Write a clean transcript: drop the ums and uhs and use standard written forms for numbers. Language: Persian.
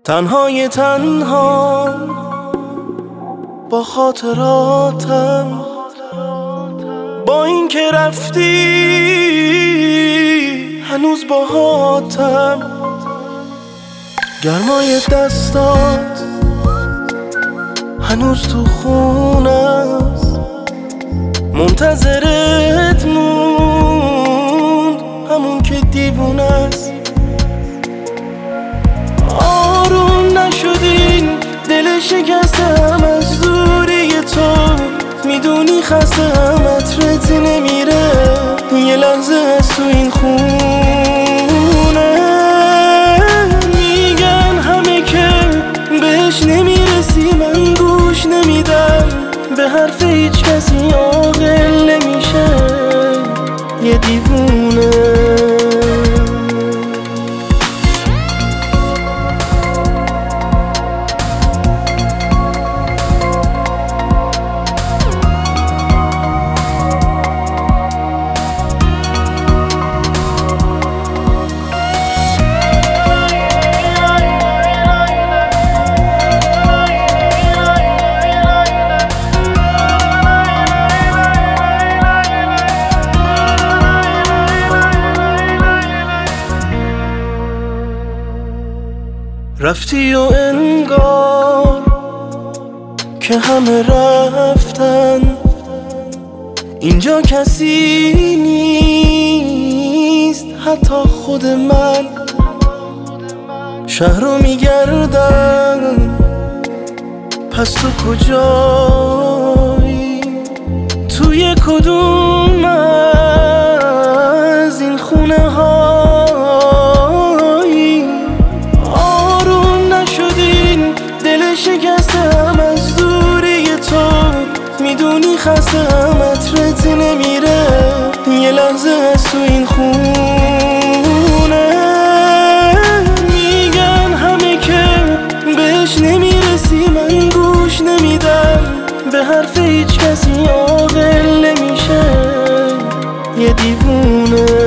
تنهای تنها با خاطراتم، با این که رفتی هنوز باهاتم. گرمای دستات هنوز تو خونست، منتظرت موند همون که دیوونست. آروم نشدین دل شکستم از دوری تو، میدونی خستم عطرت نمیره یه لحظه از تو این خونه. میگن همه که بهش نمیرسی، من گوش نمیدم به حرف هیچ کسی، عاقل نمیشه یه دیوونه. رفتی و انگار که همه رفتن، اینجا کسی نیست حتی خود من. شهر رو میگردم پس تو کجایی؟ توی کدوم از این خونه هایی؟ آروم نشدین دل شکستم از دوری تو، میدونی خستم عطرت نمیره یه لحظه از تو این خونه. میگن همه که بهش نمیرسی، من گوش نمیدم به حرف هیچ کسی، عاقل نمیشه یه دیوونه.